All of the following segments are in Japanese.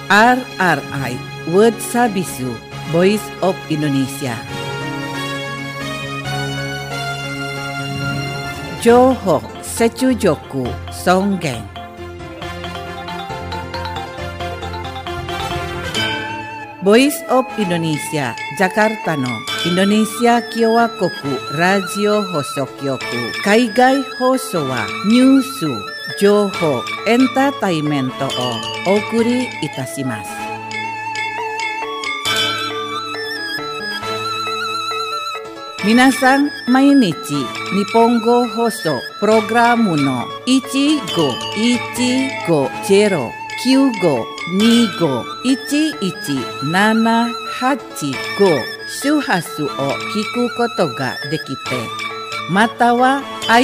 RRI World Sabisu Voice of Indonesia. Johok Secujoku Songgeng. Voice of Indonesia Jakarta no Indonesia Kyowa Koku Radio Hosokyoku Kaigai Hoso wa Nyusu Joho Entertainmento o Okuri Itashimasu. Minasan mainichi Nihongo Hoso Programu no 15-15-95-11-785 周波数を聞くことができて、または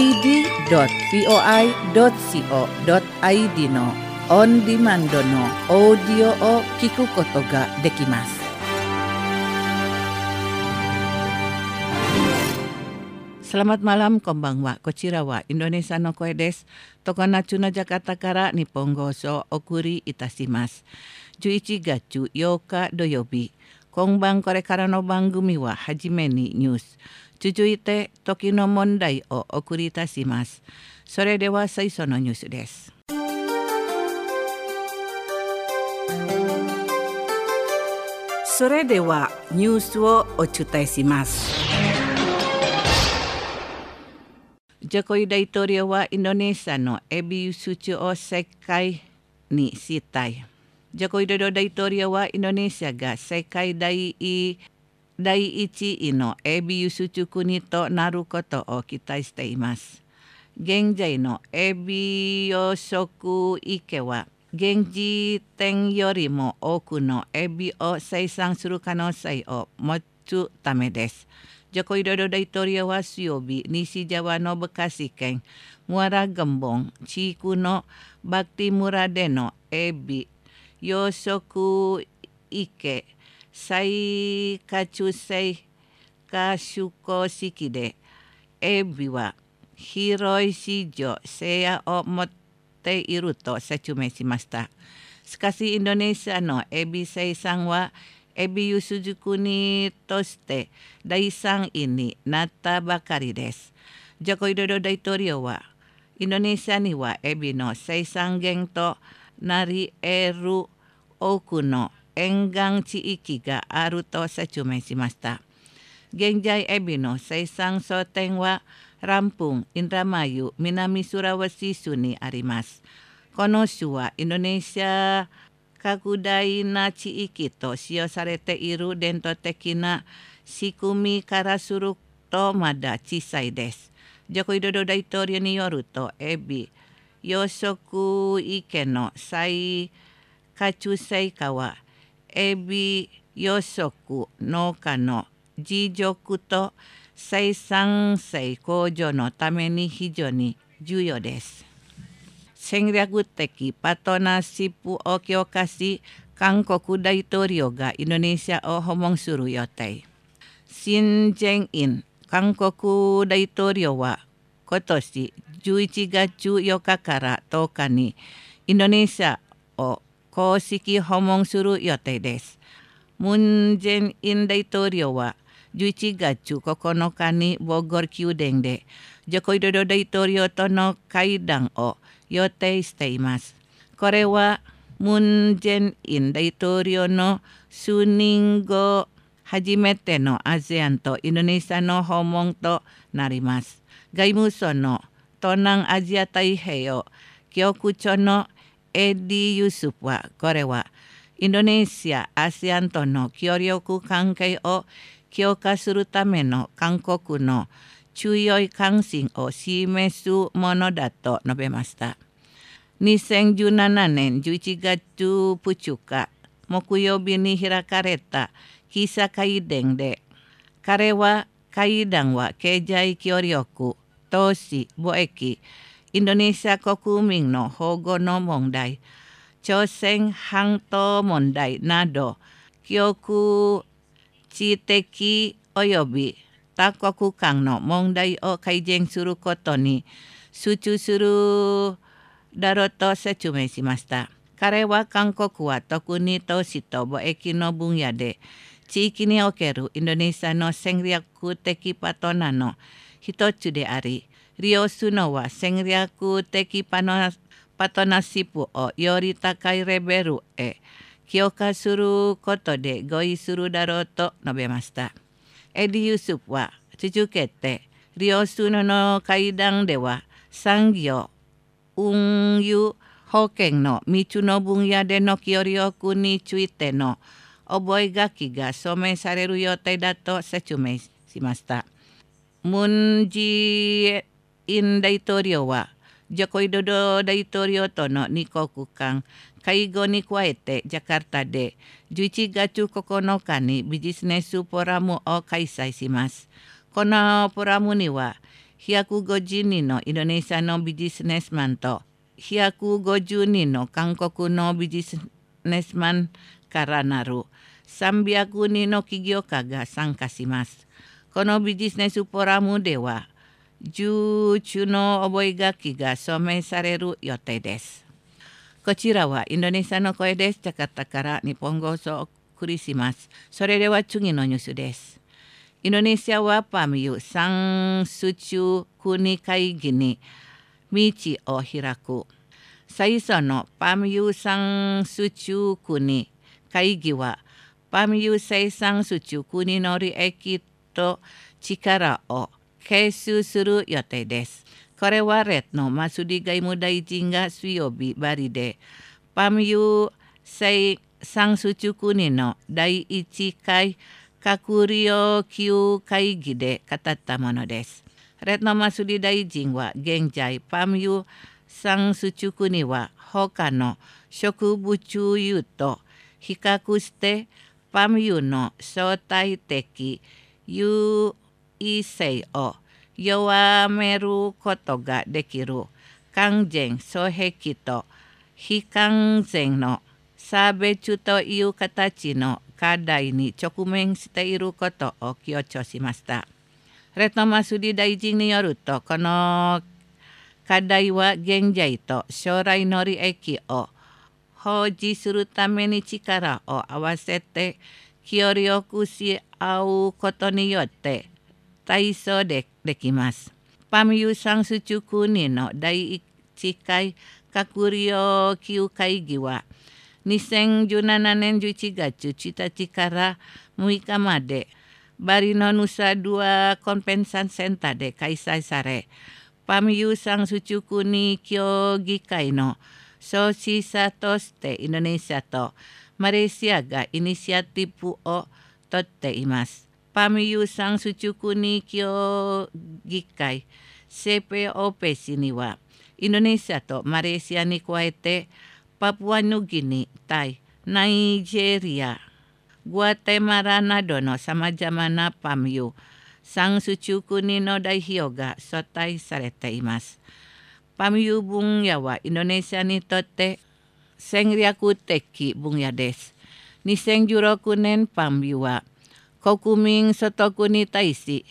id.voi.co.id のオンディマンドのオーディオを聞くことができます。Selamat malam, konbanwa, kochirawa, Indonesia no koe desu. Tokonachu no Jakarta kara Nihongo so okuri itashimasu. 11月8日土曜日。今晩これからの番組ははじめにニュース。続いて時の問題をお送りいたします。それでは最初のニュースです。それではニュースをお伝えします。Jokowi Daitorio wa Indonesia no ebi suci o sekai ni sitai. Jokowi Dodo Daitorio wa Indonesia ga sekai daiichi ino ebi suci kuni to naru koto o kitai shite imasu. Genjai no ebi yosoku ike wa genji ten yori mo oku no ebi o seisang suru kanosei o motsu tame desu. Jokowi Dodo Daitorio wa Suyobi Nishi Jawa no Bekasi Ken Muara Gembong Chiku no Bakti Murade no ebi yosoku ike sai kachusei kashuko shiki de ebi wa hiroi shijo seia o motte iru to setsume shimashita. Shikashi Indonesia no ebi seisang wa ebi yusujuku ni toshite daisang ini nata bakari desu. Jokowi Dodo Daitorio wa Indonesia ni wa ebi no seisang gen to nari eru oku no engang chiiki ga aru to setsume shimashita. Genjai ebi no seisang shoten wa Rampung, Indramayu, Minami Sulawesi ni arimasu. Kono shu wa Indonesia Kakudai na chiiki to shio sarete iru dento teki na shikumi kara suru to mada chisai desu. Jokowi Dodo Daitorio ni yoru to ebi yosoku ike no sai kachusei kawa ebi yosoku noka no jijoku to seisansei koujo no tame ni hijou ni juyo desu. 戦略的パートナーシップを強化し、韓国大統領がインドネシアを訪問する予定。シン・ジェンイン韓国大統領は今年11月14日から10日にインドネシアを公式訪問する予定です。ムン・ジェンイン大統領は11月9日にボゴル宮殿でジョコウィドド大統領との会談を予定しています。これはムン・ジェイン大統領の就任後初めてのアジアンとインドネシアの訪問となります。外務省の東南アジア太平洋局長のエディ・ユスフはこれはインドネシア・アジアンとの協力関係を強化するための韓国の強い関心を示すものだと述べました。2017年11月2日木曜日に開かれた記者会見で、彼は会談は経済協力、投資、貿易、インドネシア国民の保護の問題、朝鮮半島問題など、極地的及び多国間の問題を改善することに集中するだろうと説明しました。 彼は韓国は特に都市と貿易の分野で地域におけるインドネシアの戦略的パートナーの一つであり、利用するのは戦略的パートナーシップをより高いレベルへ強化することで合意するだろうと述べました。エディ・ユスフは続けて、利用するの会談では産業、運輸、保険の3つの分野での協力についての覚書が署名される予定だと説明しました。ムン・ジェイン大統領はジョコ・ウィドド大統領との2国間会合に加えてジャカルタで11月9日にビジネスフォーラムを開催します。このフォーラムには150人のインドネシアのビジネスマンと150人の韓国のビジネスマンからなる300人の起業家が参加します。このビジネスフォーラムでは10中の覚書が署名される予定です。こちらはインドネシアの声です。ジャカルタから日本語をお送りします。それでは次のニュースです。インドネシアはパミュ産出中国会議に道を開く。最初のパミュ産出中国会議はパミュ生産出中国の利益と力を結集する予定です。これはレッドのマスディ外務大臣が水曜日バリでパミュ生産出中国の第1回閣僚級会議で語ったものです。レッドのマスディ大臣は現在パミュ産出中国は他の植物油と比較してパミュの相対的優位性を弱めることができる完全双璧と非完全の差別という形の課題に直面していることを強調しました。レッドマスディ大臣によると、この課題は現在と将来の利益を保持するために力を合わせて協力し合うことによって対処できます。パミュ産出中国の第1回閣僚級会議は2017年11月1日から6日までバリのヌサドゥアコンペンサンセンターで開催され、パミュ産出中国協議会の創始者としてインドネシアとマレーシアがイニシアティブを取っています。パミュ産出中国協議会 CPOPC にはインドネシアとマレーシアに加えてパプアニューギニ、タイ、ナイジェリア、グアテマラなどのさまざまなパミュ産出中国の代表が招待されています。パミュ分野はインドネシアにとって戦略的分野です。2016年パミュは国民所得に対し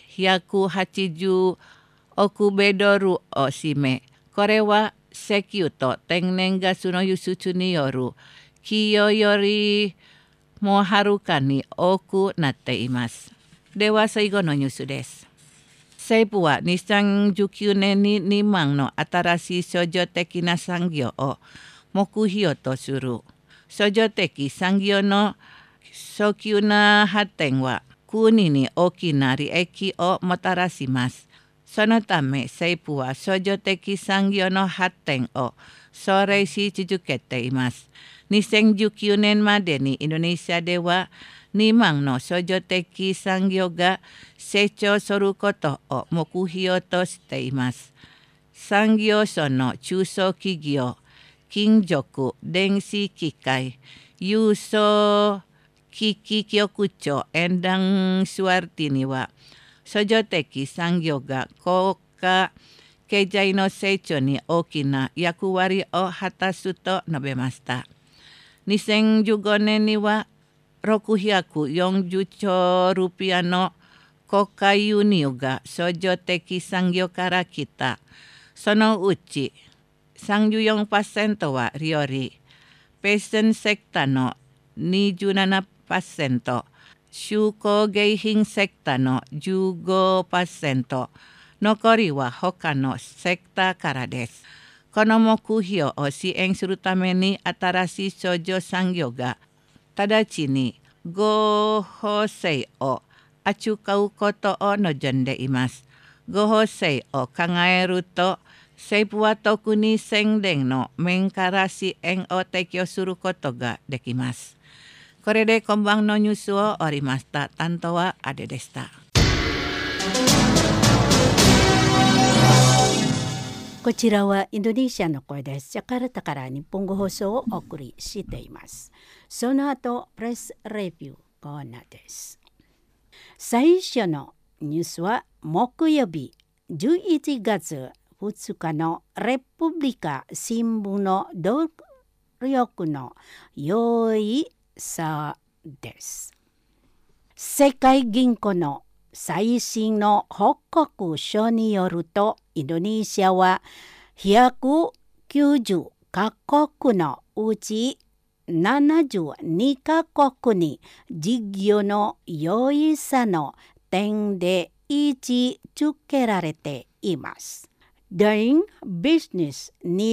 180億米ドルを占め、これは石油と天然ガスの輸出による企業よりもはるかに多くなっています。では最後のニュースです。政府は2019年に2万の新しい創造的な産業を目標とする。創造的産業の早急な発展は国に大きな利益をもたらします。そのため政府は創造的産業の発展を奨励し続けています。2019年までにインドネシアでは2万の創造的産業が成長することを目標としています。産業省の中小企業、金属、電子機械、輸送機器局長エンダン・シュワルティには創造的産業が国家経済の成長に大きな役割を果たすと述べました。2015年には640兆ルピアの国家輸入が創造的産業から来た。そのうち 34% は料理、 ペーションセクターの 27%、手工芸品セクターの 15%、残りは他のセクターからです。この目標を支援するために新しい商業産業が直ちに合法性を扱うことを望んでいます。合法性を考えると、政府は特に宣伝の面から支援を提供することができます。これで今晩のニュースを終わりました。担当はアデでした。 こちらはインドネシアの声です。ジャカルタから日本語放送をお送りしています。その後、プレスレビューコーナーです。最初のニュースは木曜日11月2日のレプブリカ新聞の努力の良いさです。世界銀行の最新の報告書によると、インドネシアは190カ国のうち72カ国に事業の良いさの点で位置づけられています。Doing Business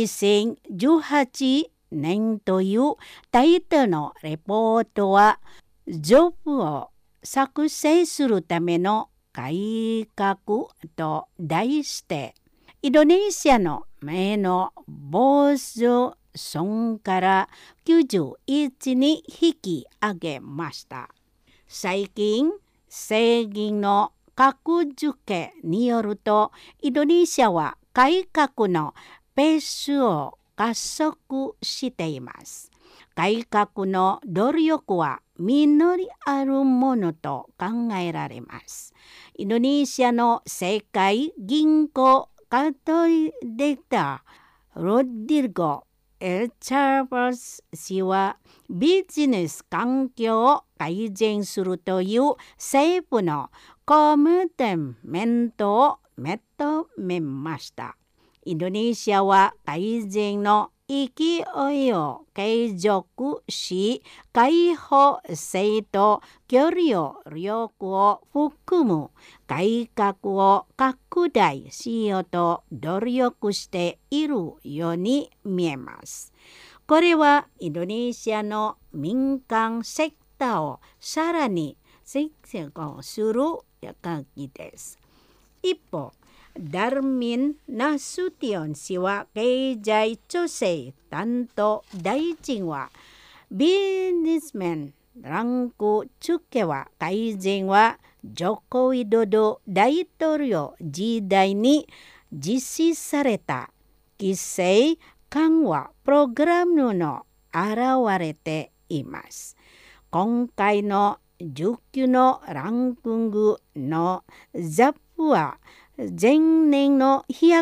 2018年というタイトルのレポートは、ジョブを作成するための改革と題して、インドネシアの前のボス村から91に引き上げました。最近、政銀の格付けによると、インドネシアは改革のペースを加速しています。改革の努力は実りあるものと考えられます。インドネシアの世界銀行カトリデータロディゴ・エルチャーバス氏は、ビジネス環境を改善するという政府のコミテメントを認めました。インドネシアは改善の勢いを継続し、開放性と協力を含む改革を拡大しようと努力しているように見えます。これはインドネシアの民間セクターをさらに成長する動きです。一方、ダルミン・ナスティオン氏は経済調整担当大臣は、ビジネスメンランク付けは改善はジョコ・ウィドド大統領時代に実施された規制緩和プログラムの現れています。今回の19のランキングのザップは、前年の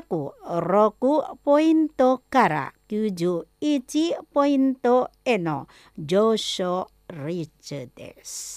106ポイントから91ポイントへの上昇率です。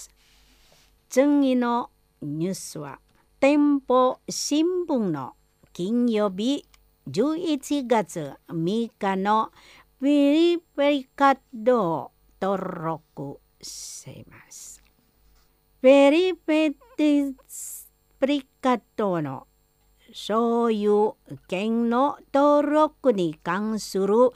次のニュースは、店舗新聞の金曜日11月3日のベリフリカッドを登録します。ベリフリカッドの所有権の登録に関する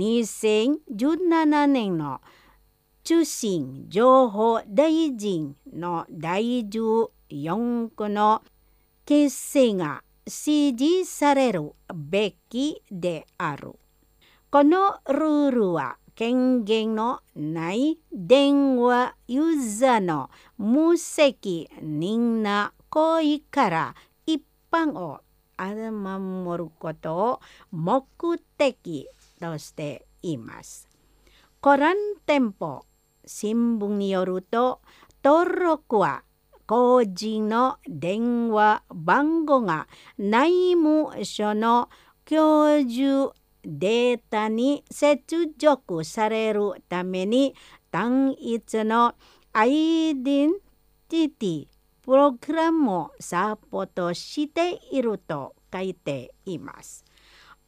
2017年の通信情報大臣の第14区の決定が支持されるべきである。このルールは、権限のない電話ユーザーの無責任な行為から一般を守ることを目的としています。コラン店舗新聞によると、登録は個人の電話番号が内務省の居住データに接続されるために、単一のアイデンティティプログラムをサポートしていると書いています。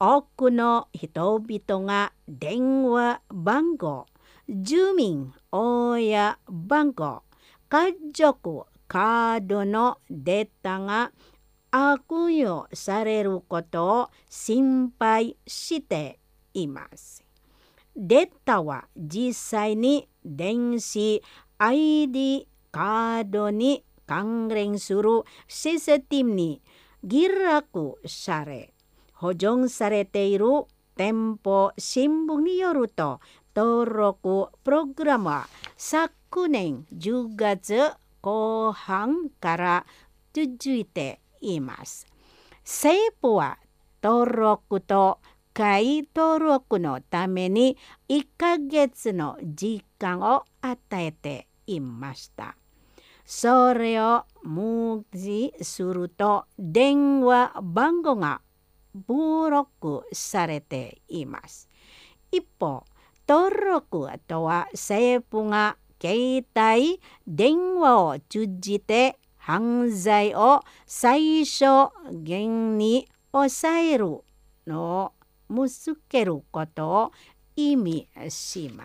多くの人々が電話番号、住民親番号、家族カードのデータが悪用されることを心配しています。データは実際に電子 ID カードに関連するシステムに記録され、保存されている店舗新聞によると、登録プログラムは昨年10月後半から続いています。政府は登録と再登録のために1ヶ月の時間を与えていました。それを無視すると電話番号がブロックされています。一方、登録とは政府が携帯電話を通じて犯罪を最小限に抑えるのを見つけることを意味します。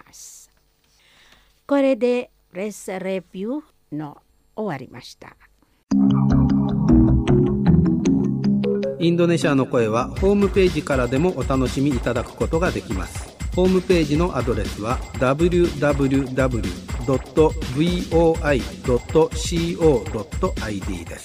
これでレスレビューの終わりました。 インドネシアの声はホームページからでもお楽しみいただくことができます。ホームページのアドレスは www.voi.co.id です。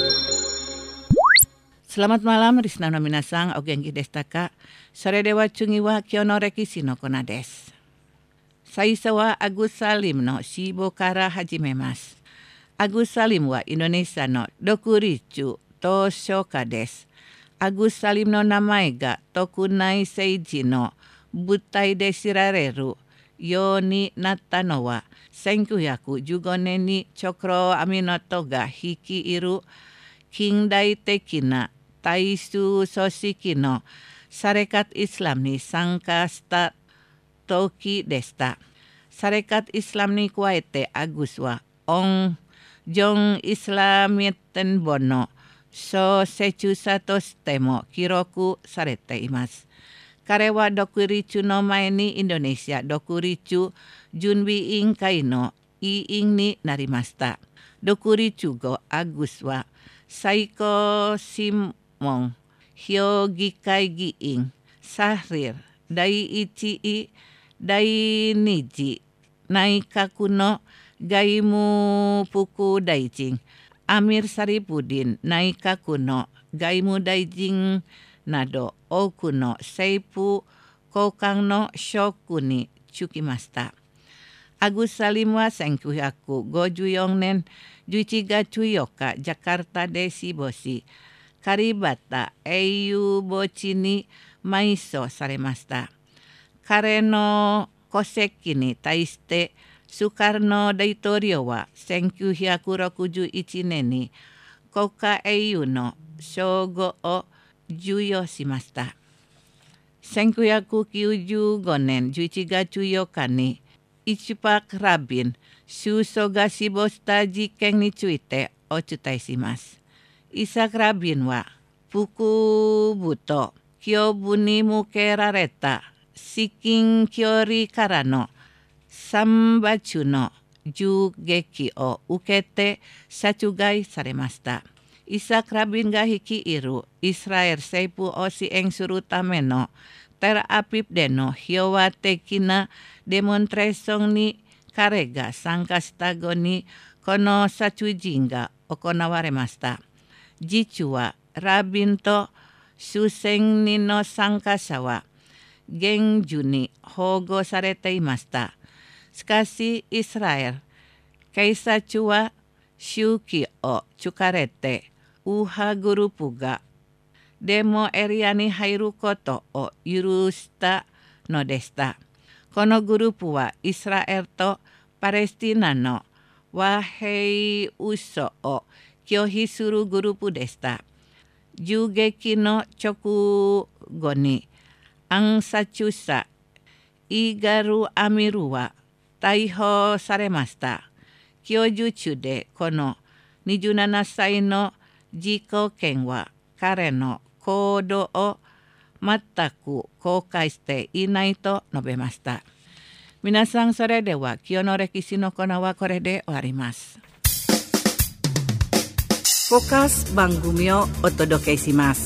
Selamat malam, Risna no minasang, o genki desta ka. Sore dewa chungi wa kyono rekisi no kona desu. Saisa wa Agus Salim no shibo kara hajimemasu. Agus Salim wa Indonesia no dokurichu toshoka desu. Agus Salim no namae ga Tokunai Seiji no butai de shirareru yo ni natta no wa 1915年にchokro Aminotoが率いる近代的な大衆組織のサレカット・イスラムに参加した時でした。サレカット・イスラムに加えてアグスはジョン・イスラミッテンボの創設者としても記録されています。彼は独立の前にインドネシア独立準備委員会の委員になりました。独立後、アグスは最高審問評議会議員、サハリル第一位第二次内閣の外務副大臣、アミル・サリプディン内閣の外務大臣など多くの政府高官の職に就きました。アグス・サリムは1954年11月4日、ジャカルタで死亡し、カリバタ英雄墓地に埋葬されました。彼の戸籍に対してスカルノ大統領は1961年に国家英雄の称号を授与しました。1995年11月4日にイチパク・ラビン首相が死亡した事件についてお伝えします。イサク・ラビンは腹部と胸部に向けられた至近距離からの3発の銃撃を受けて殺害されました。イサク・ラビンが率いるイスラエル政府を支援するためのテルアビブでの平和的なデモンストレーションに彼が参加した後にこの殺人が行われました。実はラビンと数千人の参加者は厳重に保護されていました。しかしイスラエル警察は周期を突かれて右派グループがデモエリアに入ることを許したのでした。このグループはイスラエルとパレスチナの和平運送を拒否するグループでした。銃撃の直後に暗殺者イガル・アミルは逮捕されました。供述中でこの27歳の自己権は彼の行動を全く後悔していないと述べました。皆さん、それでは今日の歴史のコーナーはこれで終わります。フォーカス番組をお届けします。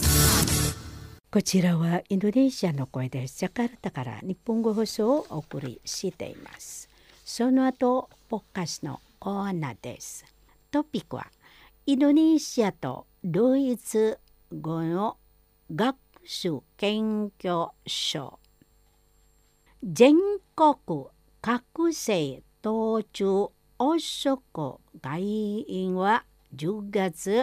こちらはインドネシアの声です。ジャカルタから日本語放送をお送りしています。その後、ポッカスのコーナーです。トピックはインドネシアとドイツ語の学習研究所。全国学生途中汚職外員は10月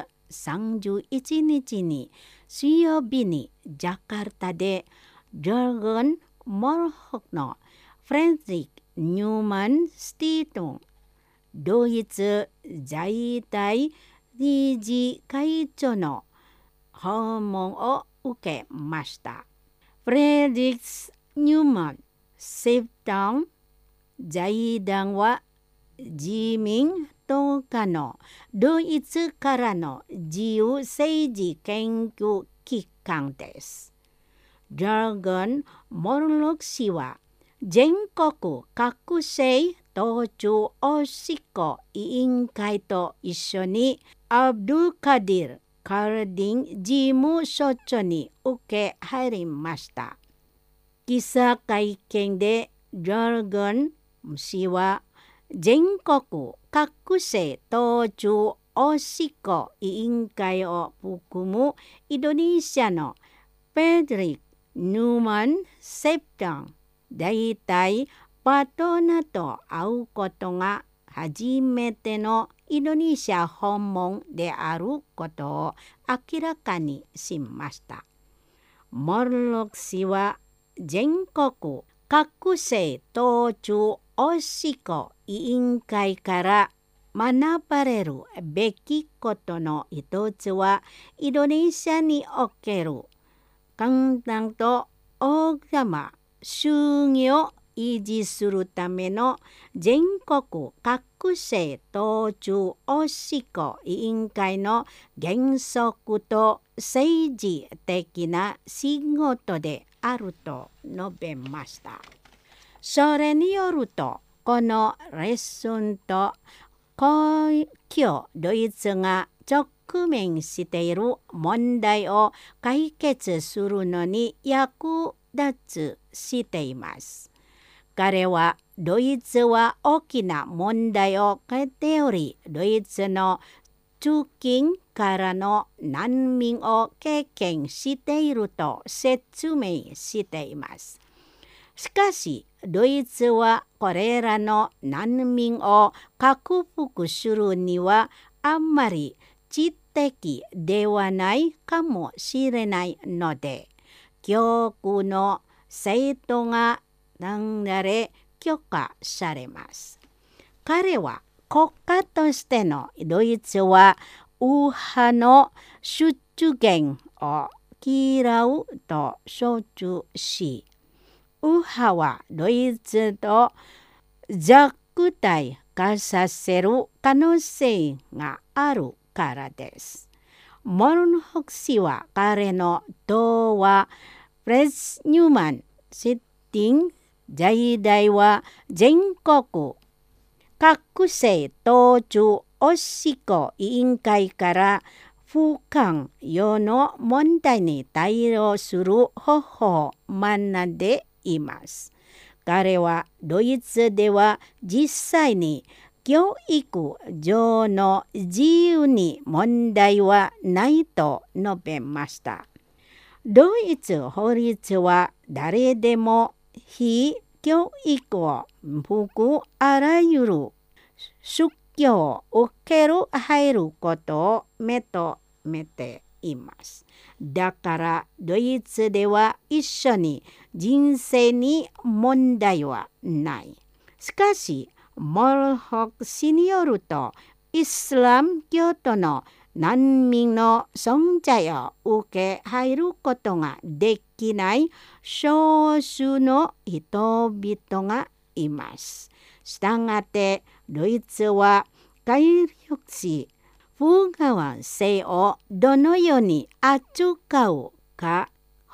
31日に水曜日にジャカルタでジョルゴン・モルホクのフレンリック・ニューマン・スティートンドイツ在台理事会長の訪問を受けました。フレリックス・ニューマン・スティートン財団は自民党家のドイツからの自由政治研究機関です。ジョルゴン・モルロク氏は全国学生途中汚職委員会と一緒にアブドゥルカディル・カルディン事務所長に受け入りました。記者会見でジョルゴン氏は全国学生途中汚職委員会を含むインドネシアのペドリック・ニューマン・セプタン大体パートナーと会うことが初めてのインドネシア訪問であることを明らかにしました。モルロク氏は全国学生途中汚職委員会から学ばれるべきことの一つはインドネシアにおける簡単と大幅収入を維持するための全国学生途中汚職委員会の原則と政治的な仕事であると述べました。それによると、このレッスンと公共ドイツが直面している問題を解決するのに役立つしています。彼はドイツは大きな問題を抱えており、ドイツの中近からの難民を経験していると説明しています。しかし、ドイツはこれらの難民を克服するにはあんまり知的ではないかもしれないので、教育の制度が断られ許可されます。彼は国家としてのドイツは右派の出現を嫌うと主張し、右派はドイツと弱体化させる可能性があるからです。モルホク氏は彼の党はフレス・ニューマン・シッティン財団は全国学生途中汚職委員会から不寛容の問題に対応する方法を学んでいます。彼はドイツでは実際に教育上の自由に問題はないと述べました。ドイツ法律は誰でも非教育を含むあらゆる宗教を受ける入ることを認めています。だからドイツでは一緒に人生に問題はない。しかし、モルホク氏によると、イスラム教徒の難民の存在を受け入ることができない少数の人々がいます。したがって、ドイツは改良し、不合性をどのように扱うか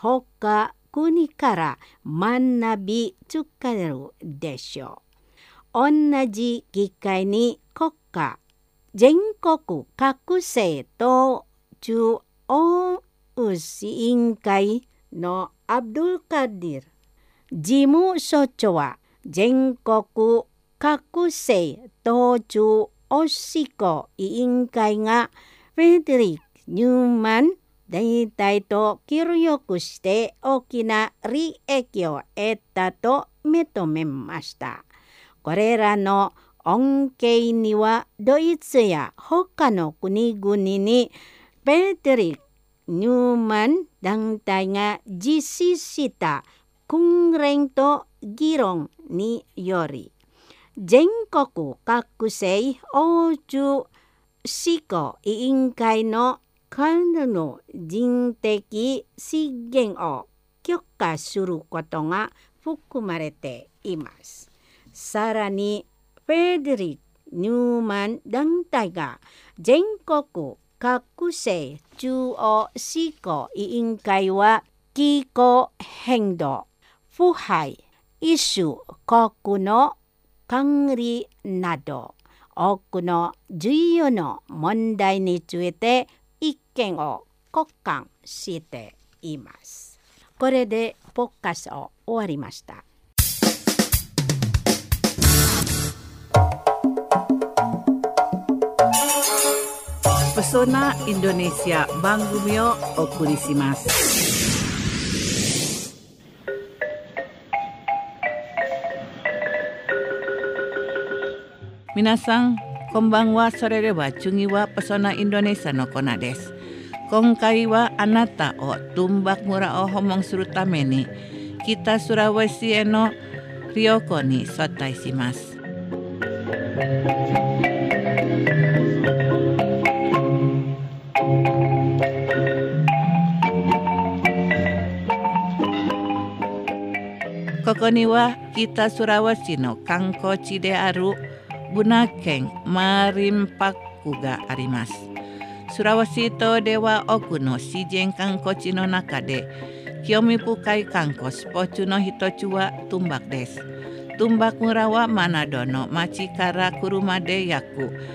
他国から学びつかれるでしょう。同じ機会に国家、全国各政党中央委員会のアブドゥルカディル事務所長は全国各政党中央執行委員会がフェデリック・ニューマン大体と協力して大きな利益を得たと認めました。これらの恩恵にはドイツや他の国々にフェデリック・ニューマン団体が実施した訓練と議論により全国各政欧州執行委員会の管理の人的資源を許可することが含まれています。さらにフェデリック・ニューマン団体が全国各政中央執行委員会は気候変動、腐敗、異種国の管理など多くの重要な問題について意見を交換しています。これでポッカスを終わりました。 Pesona Indonesia番組をお送りします。皆さんこんばんは。それでは次はPesona Indonesiaのコーナーです。今回はあなたをTumbak Murahを訪問するために北スラワシへの旅行に招待します。ここには北スラワシの観光地であるブナ県マリンパックがあります。スラワシ島では多くの自然観光地の中で興味深い観光スポットの一つはトゥンバクです。トゥンバク村はマナドの町から車で約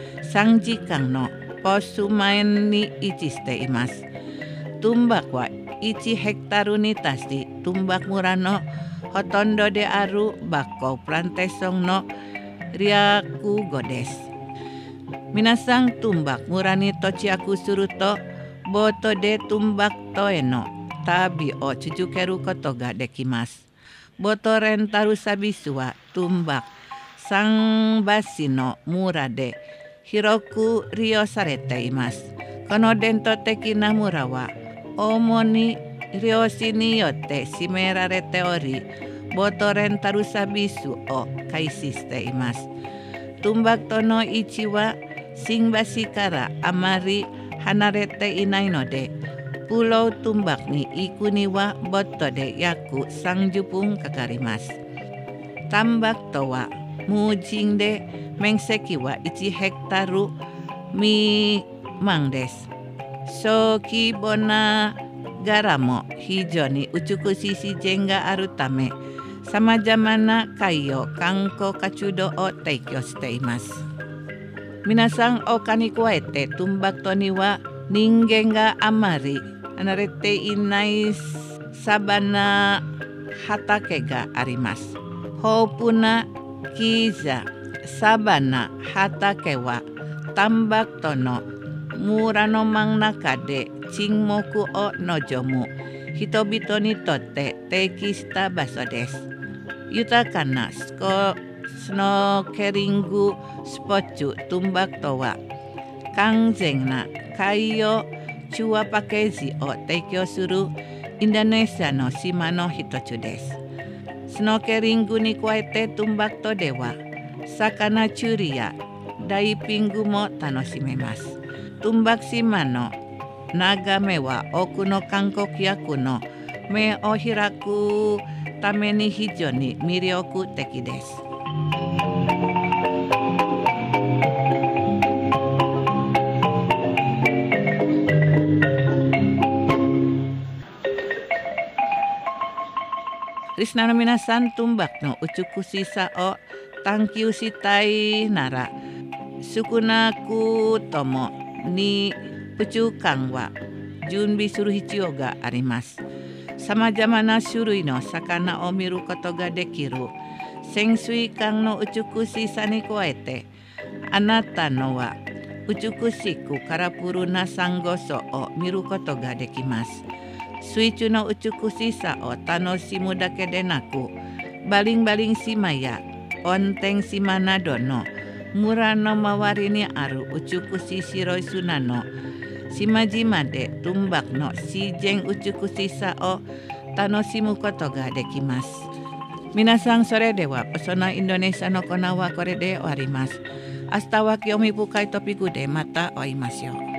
3時間のポス前に位置しています。トゥンバクは1ヘクタールに達し、トゥンバク村のほとんどであるバッコプランテーションの略語です。皆さんトゥンバク村に到着するとボートでトゥンバク島への旅を続けることができます。ボートレンタルサービスはトゥンバク桟橋の村で広く利用されています。この伝統的な村は主に漁師によって占められており、ボートレンタルサービスを開始しています。トゥンバク島の位置は新橋からあまり離れていないので、プロトゥンバクに行くにはボートで約30分かかります。タンバク島は無人で面積は1ヘクタール未満です。小規模ながらも非常に美しい自然があるため、さまざまな海洋観光活動を提供しています。皆さん他に加えてトゥンバク島には人間があまり離れていないサバナ畑があります。豊富な木やサバナ畑はタンバク島の村の真ん中で沈黙を望む人々にとって適した場所です。豊かなスノーケリングスポットトゥンバク島は完全な海洋ツアーパッケージを提供するインドネシアの島の一つです。スノーケリングに加えてトゥンバク島では魚釣りやダイビングも楽しめます。トゥンバク島の眺めは多くの観光客の目を開くために非常に魅力的です。 リスナーの皆さん、トンバクの美しさを探求したいなら、少なくとも2週間は準備する必要があります。さまざまな種類の魚を見ることができる潜水艦の美しさに加えて、あなたのは美しくカラフルなサンゴ礁を見ることができます。水中の美しさを楽しむだけでなく、バリンバリン島や温泉島などの村の周りにある美しい白い砂の島々でトンバクの自然美しさを楽しむことができます。皆さん、それではそのインドネシアのコーナーはこれで終わります。明日は興味深いトピックでまた会いましょう。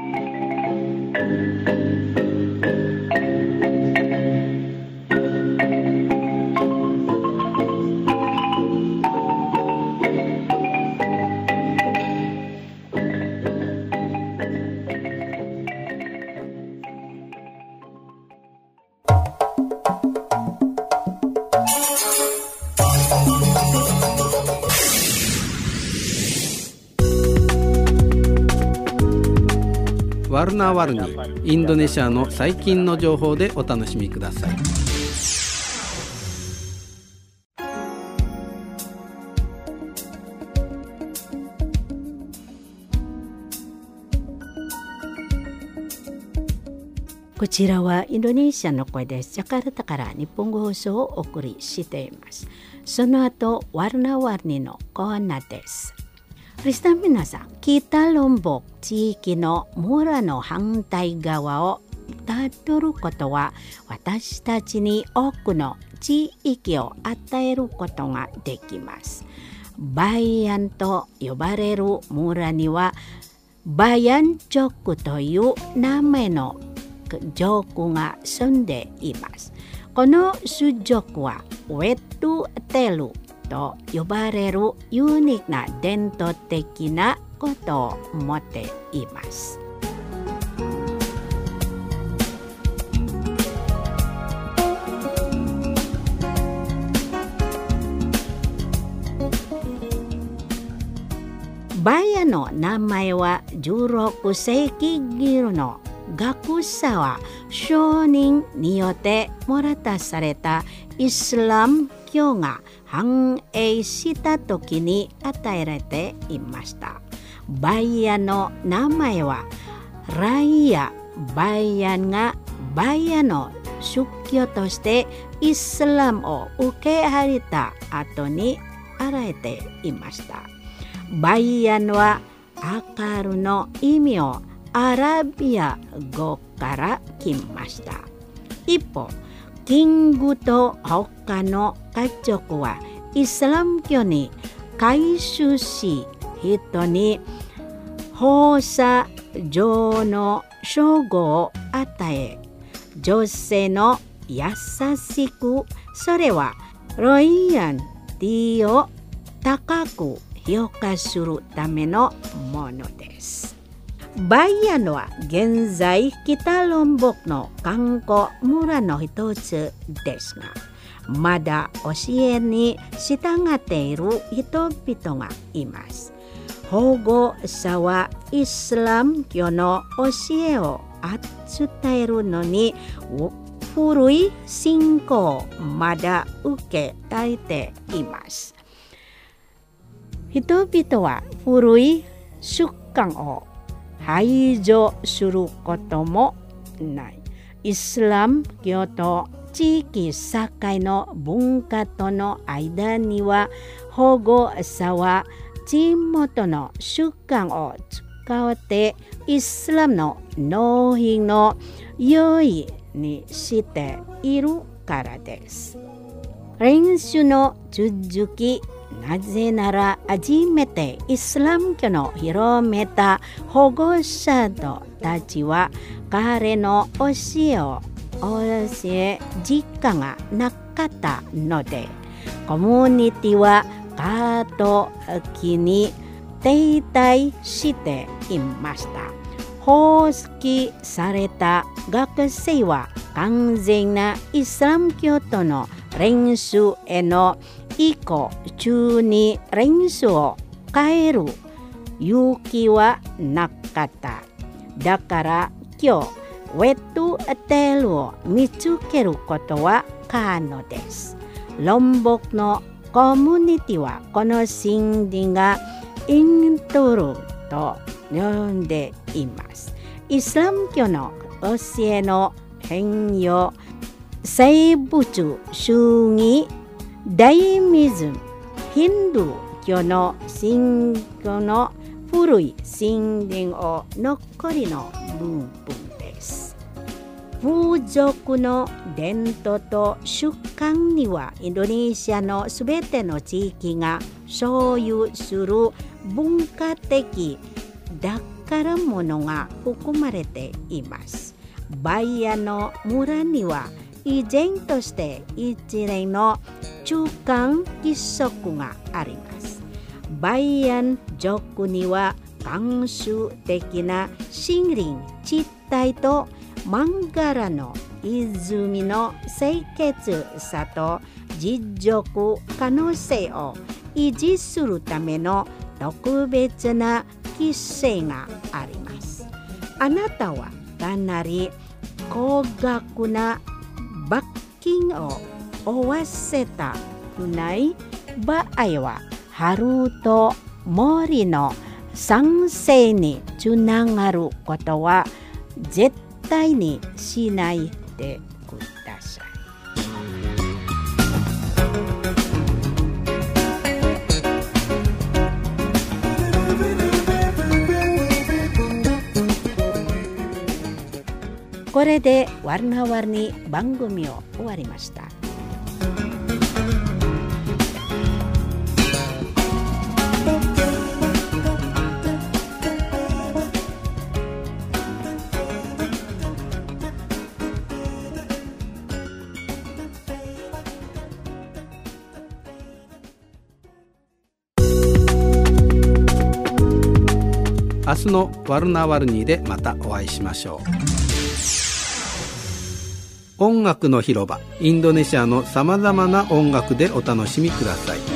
ワルナワルニ、インドネシアの最近の情報でお楽しみください。 こちらはインドネシアの声です。ジャカルタから日本語放送をお送りしています。その後、ワルナワルニのコーナーです。リスナー皆さん、北ロンボク地域の村の反対側をたどることは、私たちに多くの地域を与えることができます。バイアンと呼ばれる村には、バイアンジョクという名前のジョクが住んでいます。この種族はウェットテルと呼ばれるユニークな伝統的なことを持っています。バイアの名前は16世紀頃の学者は商人によってもらたされたイスラム教が繁栄した時に与えられていました。バイアの名前はライア・バイアンがバイアの宗教としてイスラムを受け入れた後に現れていました。バイアンは明るの意味をアラビア語から来ました。一方、キングと他の家族はイスラム教に改宗し、人に放射状の称号を与え、女性の優しく、それはロイヤルティを高く評価するためのものです。バイアンは現在北ロンボクの観光村の一つですが、まだ教えに従っている人々がいます。保護者はイスラム教の教えを伝えるのに古い信仰をまだ受けられています。人々は古い習慣を排除することもない。イスラム教と地域社会の文化との間には、保護者は地元の習慣を使ってイスラムの納品の用意にしているからです。練習の続き、なぜなら初めてイスラム教の広めた保護者たちは彼の教えを教え実家がなかったので、コミュニティは過渡期に停滞していました。放棄された学生は完全なイスラム教との練習への移行中に練習を変える勇気はなかった。だから今日ウェットテールを見つけることは可能です。ロンボクのコミュニティはこの森林がイントルと呼んでいます。イスラム教の教えの変容、生物主義、ダイミズム、ヒンドゥー教の信仰の古い森林を残りの部分です。風俗の伝統と習慣にはインドネシアのすべての地域が所有する文化的宝物が含まれています。バイアの村には依然として一連の中間規則があります。バイアン族には慣習的な森林地帯とマンガラの泉の清潔さと持続可能性を維持するための特別な規制があります。あなたはかなり高額な罰金を負わせたくない場合は春と森の賛成につながることは絶対にしないでください。これでワルナワルに番組を終わりました。 明日のワルナワルニーでまたお会いしましょう。音楽の広場、インドネシアのさまざまな音楽でお楽しみください。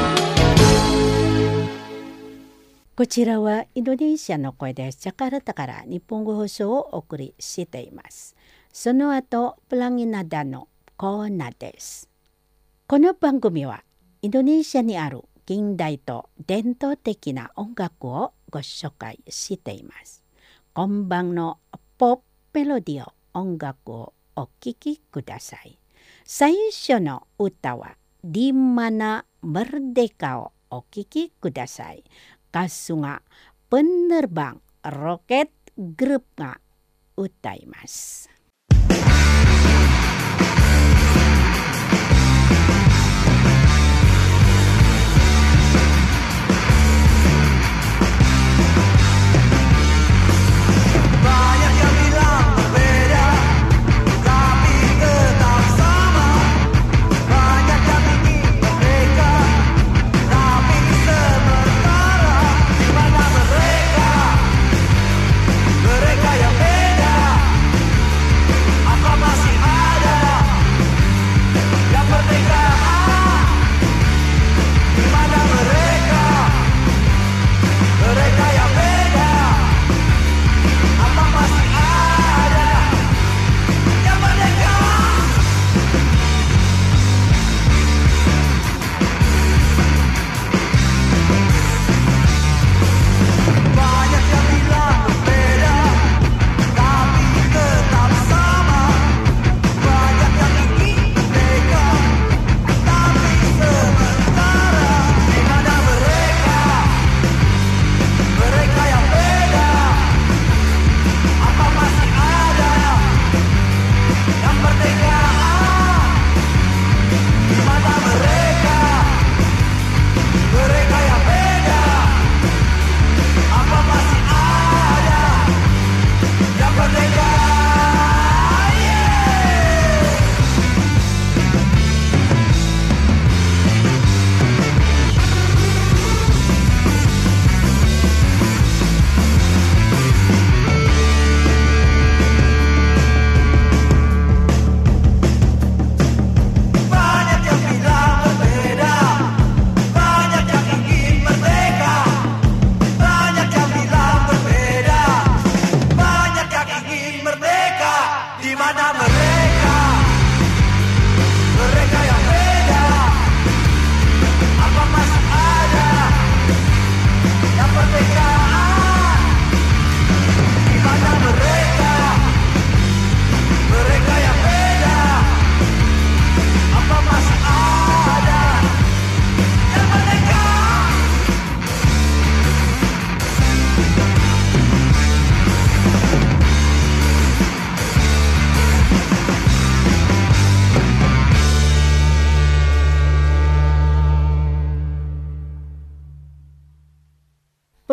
こちらはインドネシアの声です。ジャカルタから日本語放送をお送りしています。その後、プラギナダのコーナーです。この番組はインドネシアにある近代と伝統的な音楽をご紹介しています。今晩のポップメロディオ音楽をお聴きください。最初の歌はDi Mana Merdekaをお聴きください。歌手がPenerbang Rocket Groupが歌います。 Mereka yang beda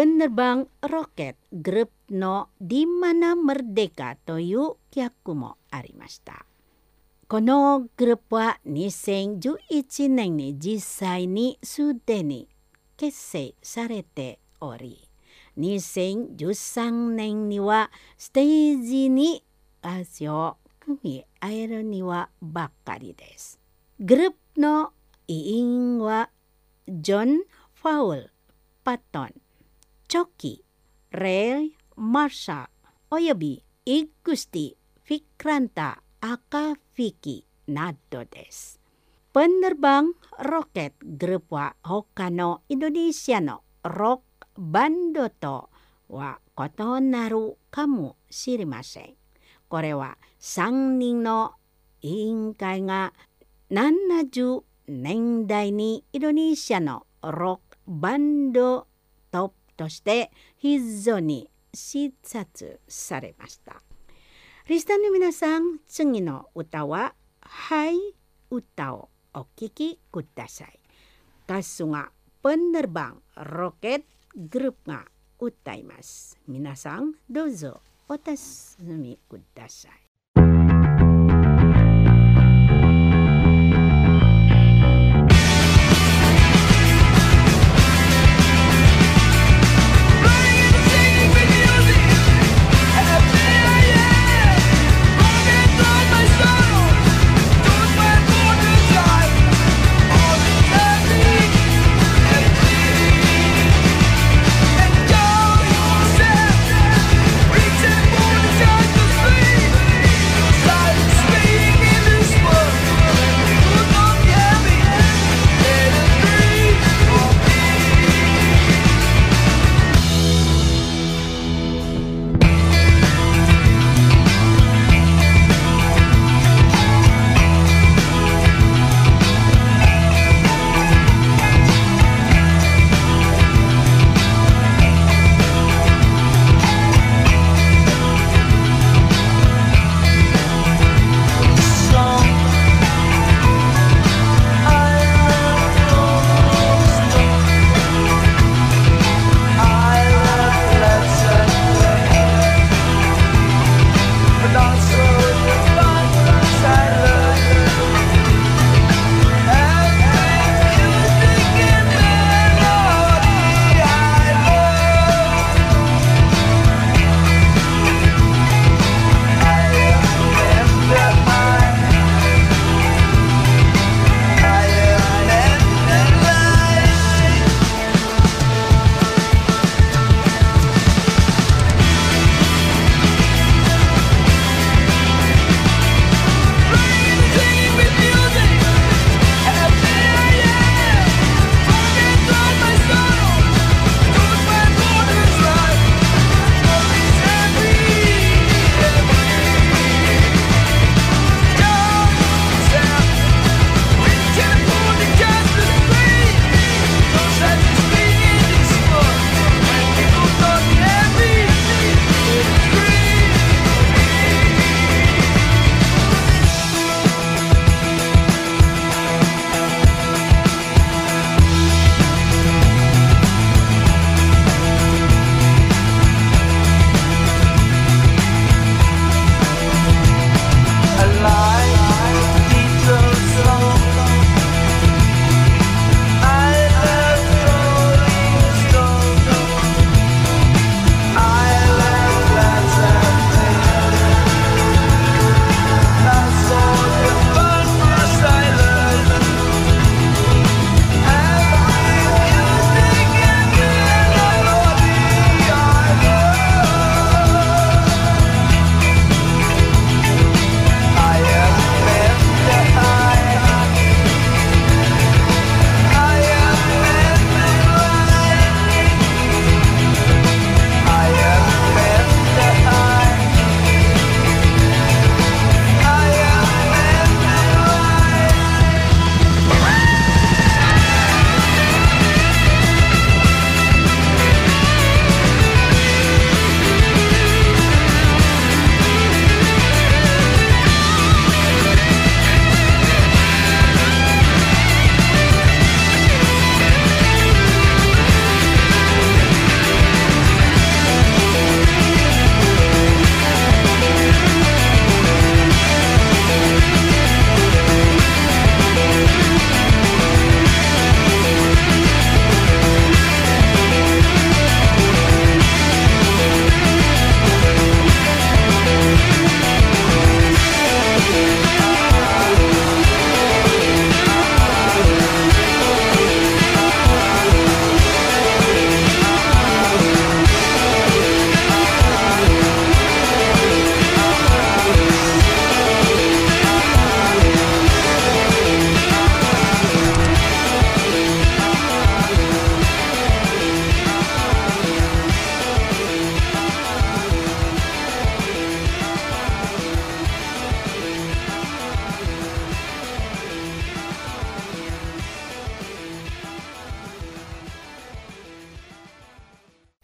penerbang roket grup no Dimana Merdeka という曲もありました。このグループは2011年に実際にすでに結成されており、2013年にはステージに足を組み合えるにはばっかりです。グループの委員はジョン・ファウル、パトン、チョキ、レイ・マーシャルおよびイグスティ・フィクランタ・アカフィキなどです。penerbang roket グループは他のインドネシアのロックバンドとは異なるかもしれません。これは3人の委員会が70年代にインドネシアのロックバンドトップとして非常に視察されました。リスナーの皆さん、次の歌ははい歌をお聴きください。歌手がpenerbang roketグループが歌います。皆さんどうぞお楽しみください。 Reaching for the sky to sleep.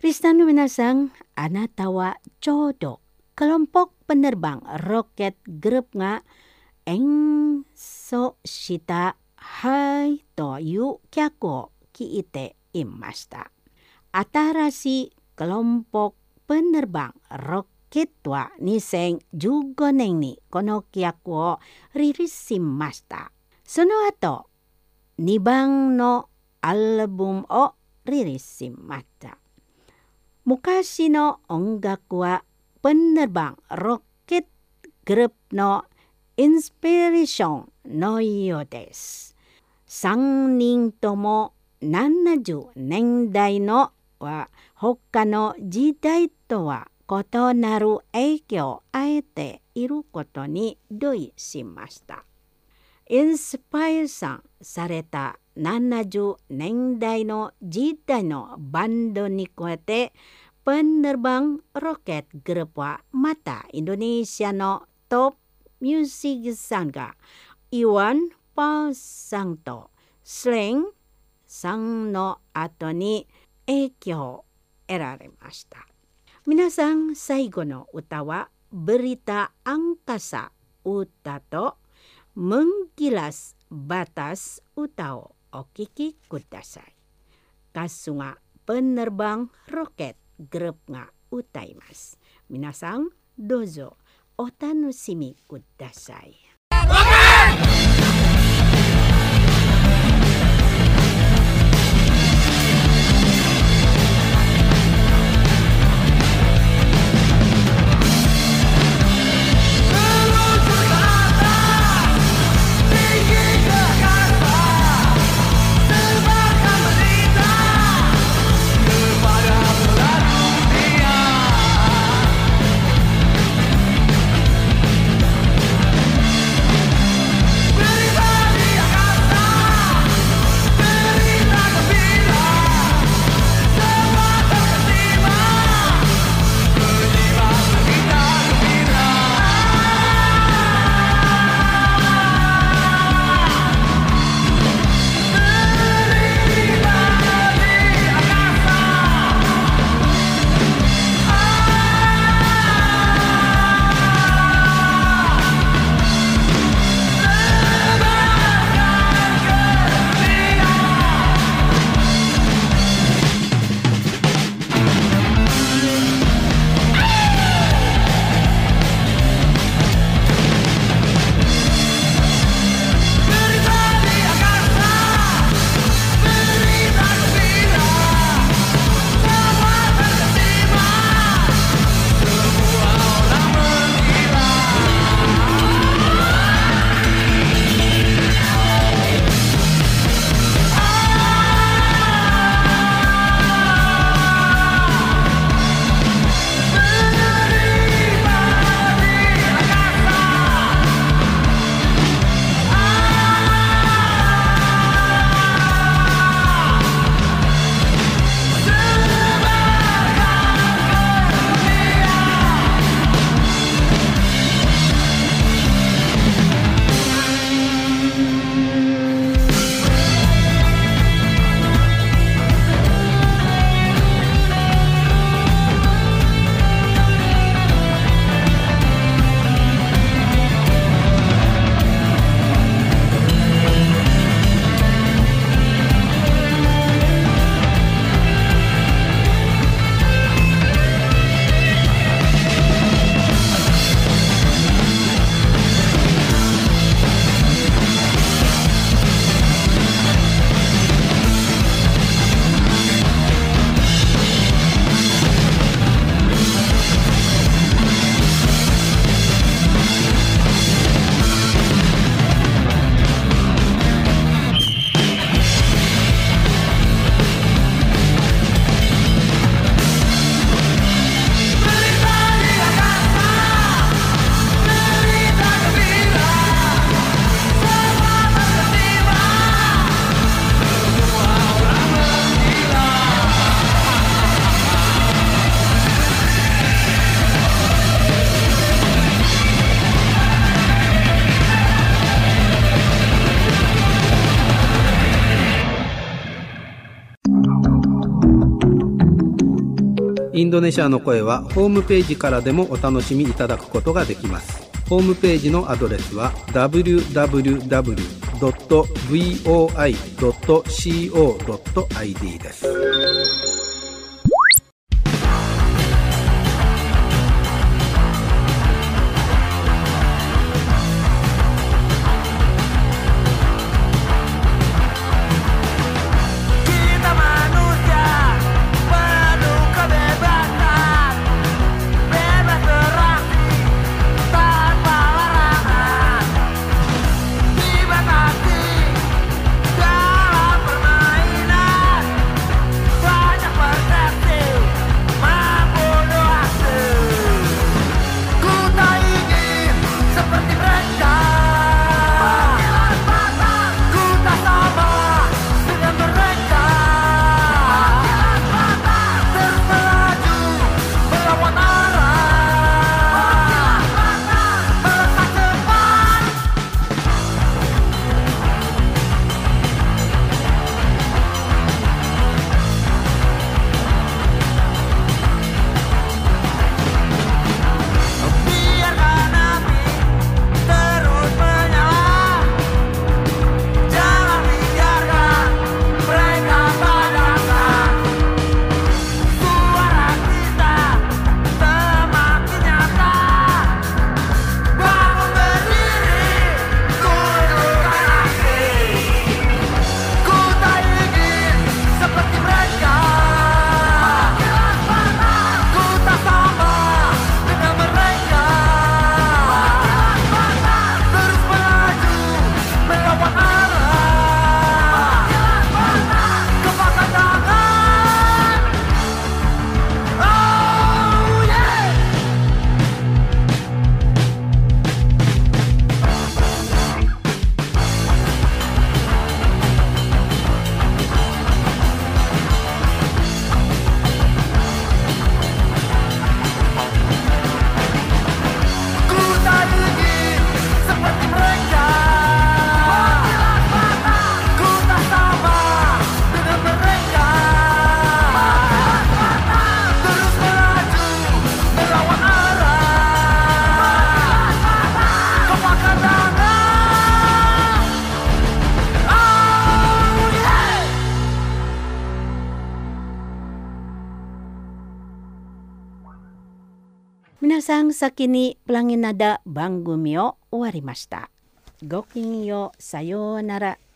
Listener minasang, anatawa chodo kelompok penerbang roket grup nga Enso shita hai to yu kyako kiite imashita. Atarashi kelompok penerbang roket wa 2015年にこの規約をリリースしました。その後、2番のアルバムをリリースしました。昔の音楽はpenerbang roket grupのインスピレーションのようです。3人とも70年代のは他の時代とは異なる影響を与えていることに同意しました。インスパイアされた70年代の時代のバンドに加えて、penerbang roket grup はまたインドネシアのトップミュージックさんがイワン・パーさんとスレンさんの後に影響を得られました。皆さん、最後の歌はBerita Angkasa歌とMenggilas Batas歌をお聴きください。歌手がpenerbang roket grup が歌います。皆さん、どうぞお楽しみください。 インドネシアの声はホームページからでもお楽しみいただくことができます。ホームページのアドレスは www.voi.co.id です。 皆さん先にプランギナダ番組を終わりました。ごきげんよう、さようなら。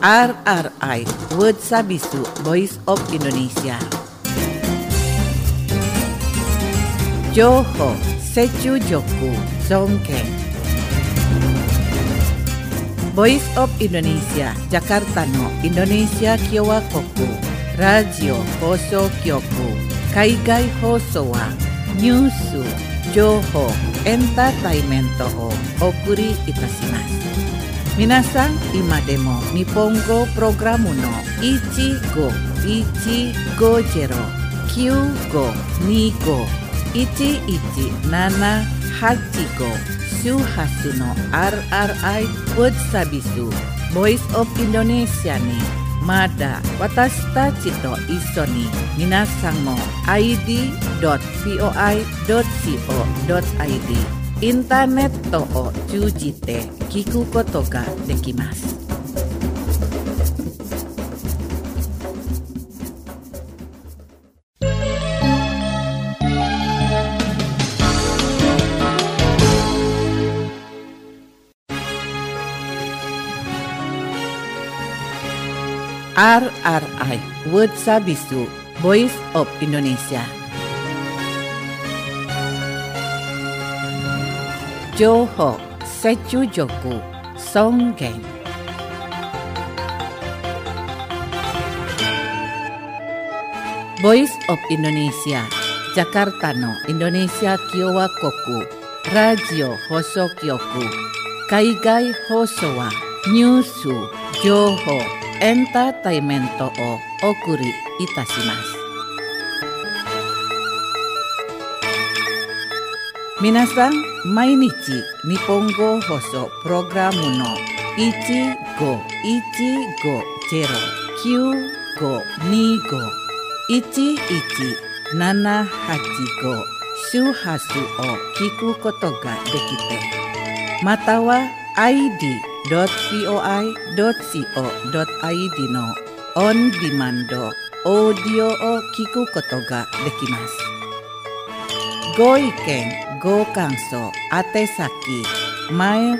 RRI World Sabisu Voice of Indonesia. Johor Sechu Joku Songkeng. Voice of Indonesia Jakarta no Indonesia Kyowa Koku Radio Hoso Kyoku Kaigai Hoso wa Nyusu Johor Entertainment o Okuri Itasimasu. Minasan imademo Nippongo Programu no Ichigo Jero Kyugo Nigo 1178 Suhasu no RRI World Sabisu Voice of Indonesia ni Mada Watashitachi to iso ni minasan mo id.voi.co.id インターネットを通じて聞くことができます。RRI World Sabisu Voice of Indonesia. Johor Sechu Joku Songkeng. Voice of Indonesia Jakarta no Indonesia Kyowa Koku Radio Hoso Kyoku Kaigai Hoso wa Nyusu Johor Entertainment o Okuri Itasimasu. Minasan mainichi Nippongo Hoso Programu no Ichigo Jero Kyugo Nigo 1178 Suhasu o kiku koto ga dekite. Mata wa id.voi.co.id no on demand audio o kiku koto ga dekimasu. Go iken Go kanso atesaki mail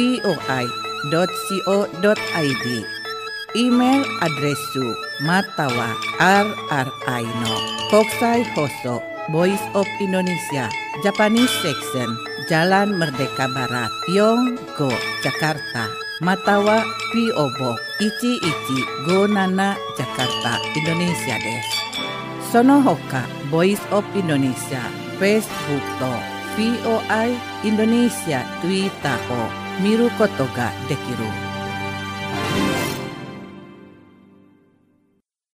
voi.co.id email adresu matawa RRI no Kokusai Hoso Voice of Indonesia Japanese Section Jalan Merdeka Barat Yonggo Jakarta matawa PO Box 1157 Jakarta Indonesia desu. Sono hoka Voice of Indonesia Facebook to VOI Indonesia Twitter o miru koto ga dekiru.